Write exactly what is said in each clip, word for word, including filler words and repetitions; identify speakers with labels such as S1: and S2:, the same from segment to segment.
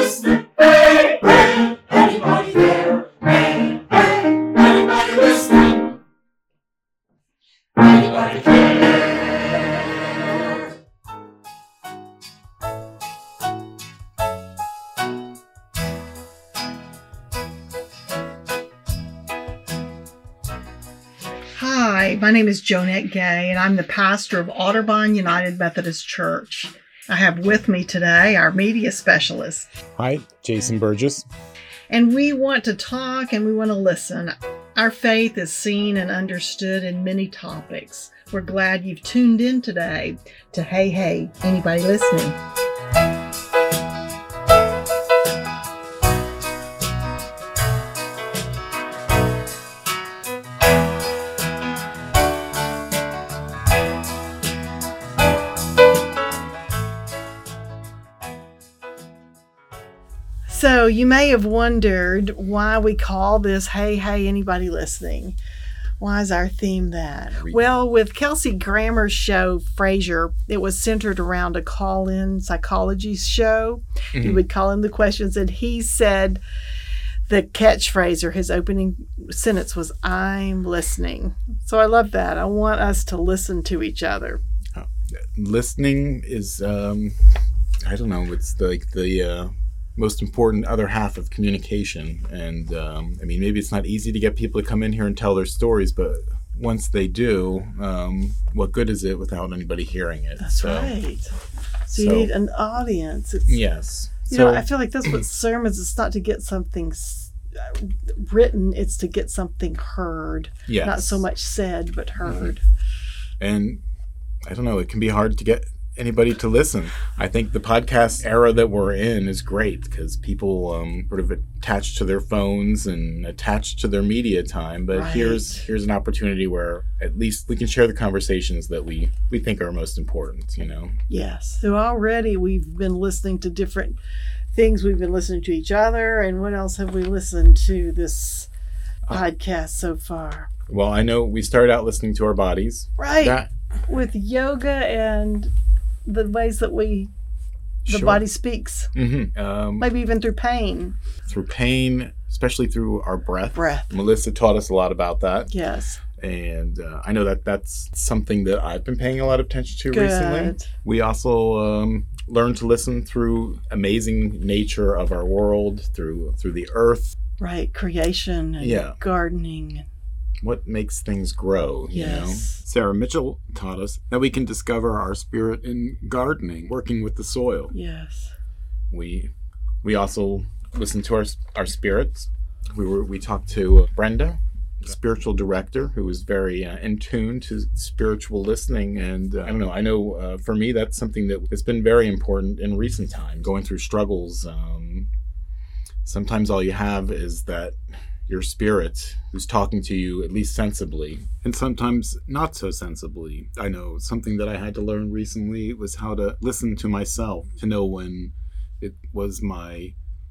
S1: listening? Hey, hey, anybody there? Hey, hey, anybody listening? Anybody care?
S2: Hi, my name is Jonette Gay, and I'm the pastor of Otterbein United Methodist Church. I have with me today our media specialist.
S3: Hi, Jason Burgess.
S2: And we want to talk and we want to listen. Our faith is seen and understood in many topics. We're glad you've tuned in today to Hey Hey, Anybody Listening? So you may have wondered why we call this Hey Hey Anybody Listening. Why is our theme that? Well, with Kelsey Grammer's show, Frasier, it was centered around a call-in psychology show. Mm-hmm. You would call him the questions, and he said the catchphrase or his opening sentence was, "I'm listening." So I love that. I want us to listen to each other.
S3: Uh, listening is, um, I don't know, it's the, like the... Uh... most important other half of communication. And um, I mean, maybe it's not easy to get people to come in here and tell their stories, but once they do, um, what good is it without anybody hearing it?
S2: That's so, right. So, so you need an audience. It's,
S3: yes.
S2: You
S3: so,
S2: know, I feel like that's what sermons, it's not to get something written, it's to get something heard.
S3: Yes.
S2: Not so much said, but heard.
S3: Mm-hmm. And I don't know, it can be hard to get anybody to listen. I think the podcast era that we're in is great because people um, sort of attached to their phones and attached to their media time. But
S2: right.
S3: here's here's an opportunity where at least we can share the conversations that we, we think are most important, you know?
S2: Yes. So already we've been listening to different things. We've been listening to each other. And what else have we listened to this podcast so far?
S3: Well, I know we started out listening to our bodies.
S2: Right.
S3: That,
S2: with yoga and the ways that we, the
S3: sure.
S2: body speaks.
S3: Mm-hmm. Um,
S2: Maybe even through pain.
S3: Through pain, especially through our breath.
S2: Breath.
S3: Melissa taught us a lot about that.
S2: Yes.
S3: And uh, I know that that's something that I've been paying a lot of attention to
S2: Good.
S3: recently. We also um, learned to listen through amazing nature of our world, through through the earth.
S2: Right. Creation and
S3: yeah.
S2: gardening.
S3: What makes things grow, you
S2: yes.
S3: know? Sarah Mitchell taught us that we can discover our spirit in gardening, working with the soil.
S2: Yes.
S3: We we also listened to our our spirits. We were we talked to Brenda, spiritual director, who was very uh, in tune to spiritual listening. And uh, I don't know, I know uh, for me that's something that has been very important in recent time, going through struggles. Um, sometimes all you have is that your spirit who's talking to you, at least sensibly, and sometimes not so sensibly. I know something that I had to learn recently was how to listen to myself, to know when it was my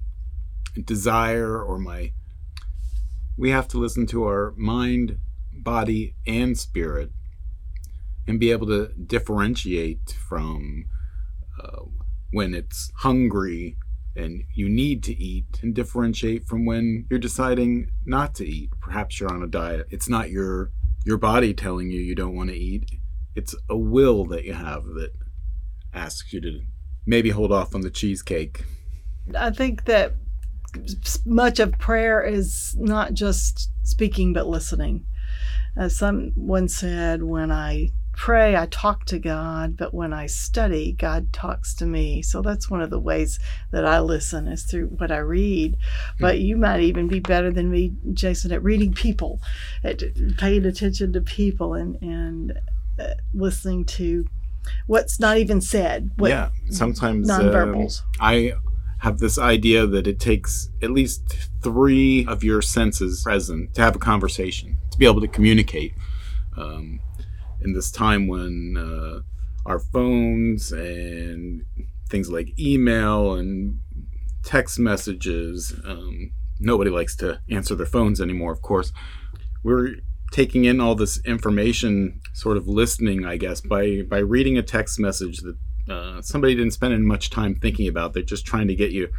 S3: desire or my... We have to listen to our mind, body, and spirit and be able to differentiate from uh, when it's hungry and you need to eat, and differentiate from when you're deciding not to eat. Perhaps you're on a diet. It's not your your body telling you you don't want to eat. It's a will that you have that asks you to maybe hold off on the cheesecake.
S2: I think that much of prayer is not just speaking but listening. As someone said, when I pray, I talk to God, but when I study, God talks to me. So that's one of the ways that I listen, is through what I read. But you might even be better than me, Jason, at reading people, at paying attention to people and, and uh, listening to what's not even said. What,
S3: yeah, sometimes
S2: nonverbals.
S3: Um, I have this idea that it takes at least three of your senses present to have a conversation, to be able to communicate. Um, in this time when uh, our phones and things like email and text messages, um, nobody likes to answer their phones anymore, of course. We're taking in all this information, sort of listening, I guess, by, by reading a text message that uh, somebody didn't spend much time thinking about. They're just trying to get you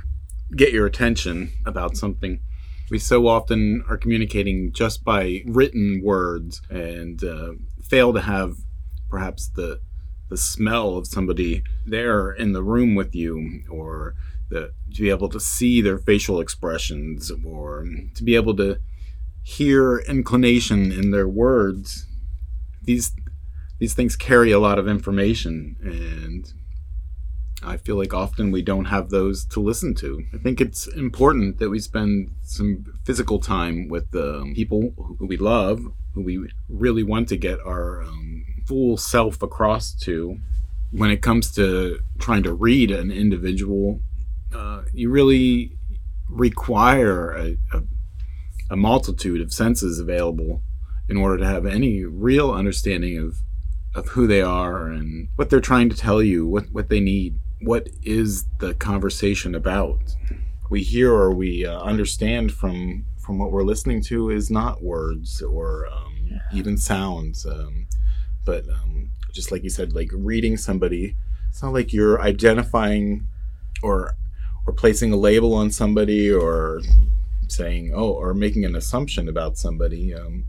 S3: get your attention about something. We so often are communicating just by written words and uh, fail to have perhaps the the smell of somebody there in the room with you, or the, to be able to see their facial expressions, or to be able to hear inclination in their words. These these things carry a lot of information, and I feel like often we don't have those to listen to. I think it's important that we spend some physical time with um, people who we love, who we really want to get our um, full self across to. When it comes to trying to read an individual, uh, you really require a, a, a multitude of senses available in order to have any real understanding of, of who they are and what they're trying to tell you, what, what they need. What is the conversation about? We hear or we uh, understand from from what we're listening to is not words or um, yeah. even sounds, um, but um, just like you said, like reading somebody, it's not like you're identifying or or placing a label on somebody or saying, oh, or making an assumption about somebody. Um,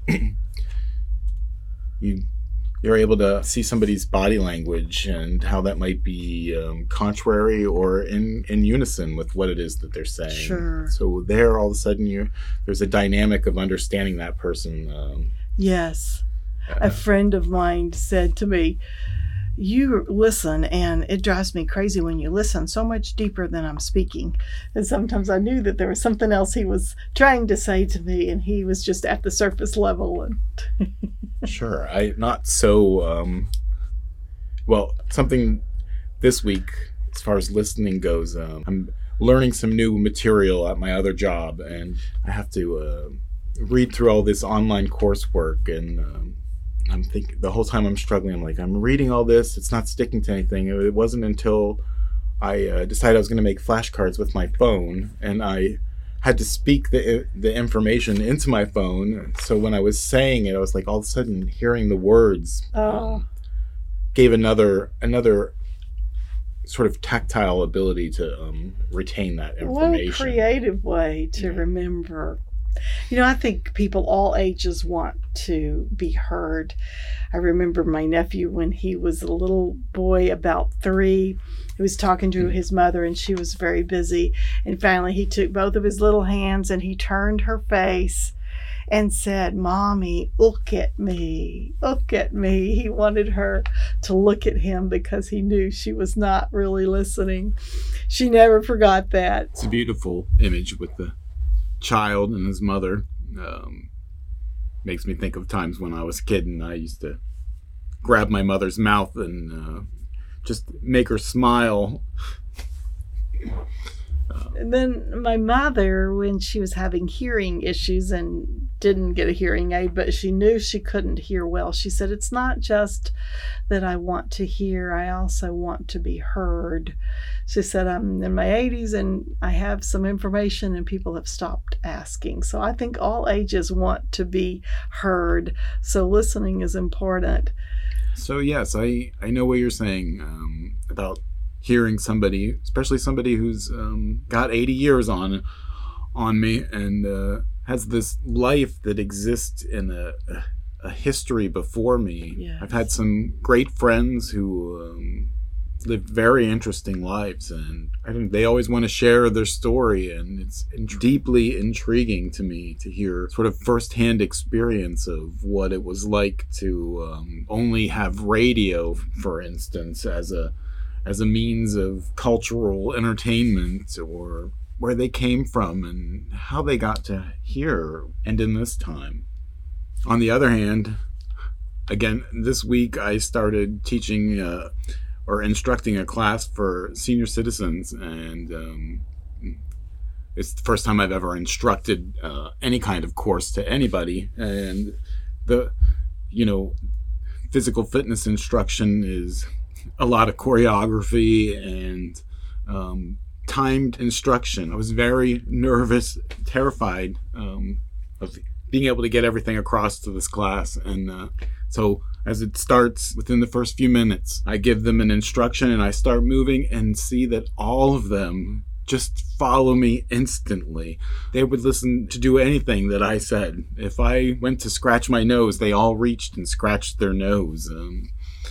S3: you You're able to see somebody's body language and how that might be um, contrary or in, in unison with what it is that they're saying.
S2: Sure.
S3: So there, all of a sudden, you there's a dynamic of understanding that person. Um,
S2: yes.
S3: Uh,
S2: a friend of mine said to me, you listen, and it drives me crazy when you listen so much deeper than I'm speaking. And sometimes I knew that there was something else he was trying to say to me, and he was just at the surface level. And
S3: Sure. I not so, um, well, something this week, as far as listening goes, um, I'm learning some new material at my other job, and I have to uh, read through all this online coursework, and um, I'm thinking the whole time I'm struggling, I'm like, I'm reading all this, it's not sticking to anything. It wasn't until I uh, decided I was going to make flashcards with my phone, and I had to speak the the information into my phone. So when I was saying it, I was like, all of a sudden hearing the words
S2: oh.
S3: um, gave another another sort of tactile ability to um, retain that information.
S2: What a creative way to
S3: Yeah.
S2: remember. You know, I think people all ages want to be heard. I remember my nephew when he was a little boy, about three. He was talking to his mother, and she was very busy. And finally, he took both of his little hands and he turned her face and said, "Mommy, look at me, look at me." He wanted her to look at him because he knew she was not really listening. She never forgot that.
S3: It's a beautiful image with the child and his mother. Um, makes me think of times when I was a kid and I used to grab my mother's mouth and uh, just make her smile.
S2: And then my mother, when she was having hearing issues and didn't get a hearing aid, but she knew she couldn't hear well, she said, "It's not just that I want to hear, I also want to be heard." She said, "I'm in my eighties and I have some information and people have stopped asking." So I think all ages want to be heard. So listening is important.
S3: So yes, I, I know what you're saying um, about hearing somebody, especially somebody who's um, got eighty years on on me and uh, has this life that exists in a, a history before me.
S2: Yes.
S3: I've had some great friends who um, lived very interesting lives, and I think they always want to share their story, and it's int- deeply intriguing to me to hear sort of firsthand experience of what it was like to um, only have radio, for instance, as a as a means of cultural entertainment, or where they came from and how they got to here and in this time. On the other hand, again, this week I started teaching uh, or instructing a class for senior citizens, and um, it's the first time I've ever instructed uh, any kind of course to anybody. And the, you know, physical fitness instruction is a lot of choreography and um, timed instruction. I was very nervous, terrified um, of being able to get everything across to this class. And uh, so as it starts, within the first few minutes, I give them an instruction and I start moving and see that all of them just follow me instantly. They would listen to do anything that I said. If I went to scratch my nose, they all reached and scratched their nose. Um,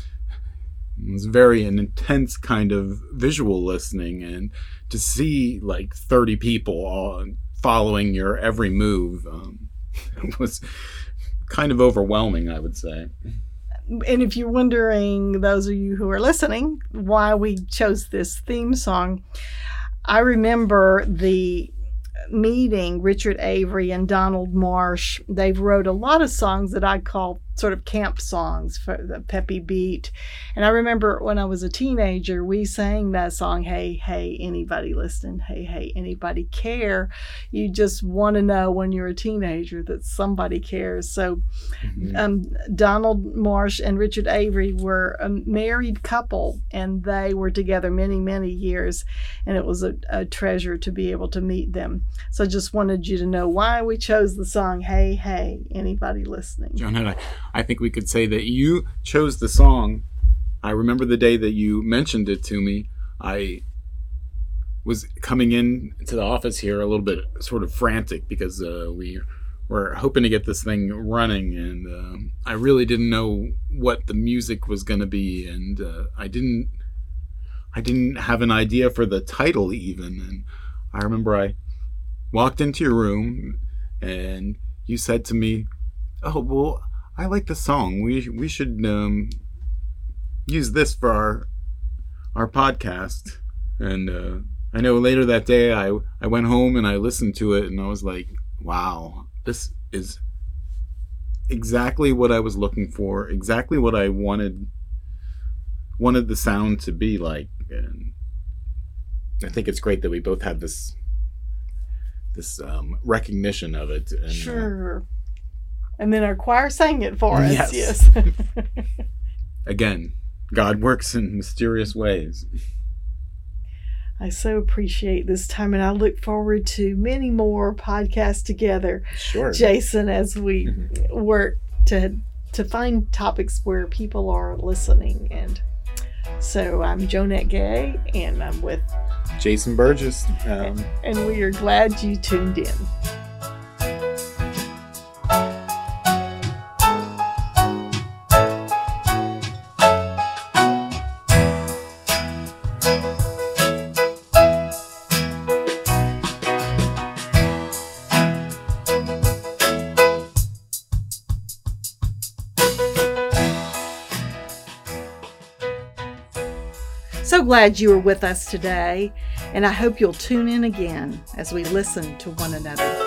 S3: it was very an intense kind of visual listening, and to see like thirty people all following your every move um, it was kind of overwhelming, I would say.
S2: And if you're wondering, those of you who are listening, why we chose this theme song, I remember the meeting, Richard Avery and Donald Marsh. They've wrote a lot of songs that I call sort of camp songs for the peppy beat. And I remember when I was a teenager, we sang that song, Hey, Hey, Anybody Listening? Hey, Hey, Anybody Care? You just want to know when you're a teenager that somebody cares. So mm-hmm. um, Donald Marsh and Richard Avery were a married couple, and they were together many, many years. And it was a, a treasure to be able to meet them. So I just wanted you to know why we chose the song, Hey, Hey, Anybody Listening?
S3: John and I, I think we could say that you chose the song. I remember the day that you mentioned it to me. I was coming in to the office here a little bit sort of frantic because uh, we were hoping to get this thing running, and um, I really didn't know what the music was going to be, and uh, I didn't I didn't have an idea for the title even. And I remember I walked into your room and you said to me, oh, well, I like the song. We we should um, use this for our our podcast. And uh, I know later that day I, I went home and I listened to it and I was like, wow, this is exactly what I was looking for, exactly what I wanted wanted the sound to be like. And I think it's great that we both had this this um, recognition of it. And,
S2: sure.
S3: Uh,
S2: and then our choir sang it for us.
S3: Yes.
S2: Yes.
S3: Again, God works in mysterious ways.
S2: I so appreciate this time, and I look forward to many more podcasts together,
S3: Sure.
S2: Jason, as we mm-hmm. work to to find topics where people are listening. And so I'm Jonette Gay, and I'm with
S3: Jason Burgess. Um,
S2: and we are glad you tuned in. So glad you were with us today, and I hope you'll tune in again as we listen to one another.